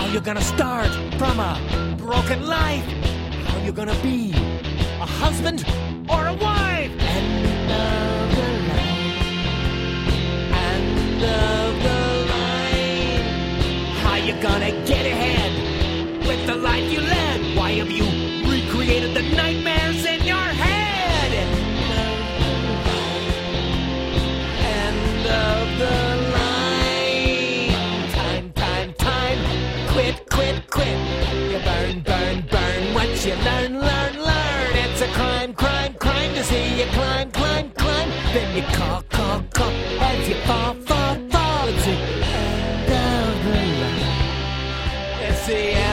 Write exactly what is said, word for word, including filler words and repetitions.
How you gonna start from a broken life? How you gonna be a husband or a wife? End of the line. End of the line. How you gonna get ahead with the life you led? Why have you recreated the nightmares in your head? End of the line. Time, time, time. Quit, quit, quit. You burn, burn, burn. What you learn, learn, learn. It's a crime, crime, crime to see you climb, climb, climb. Then you call, call, call as you fall, fall, fall. It's the end of the line. It's the end.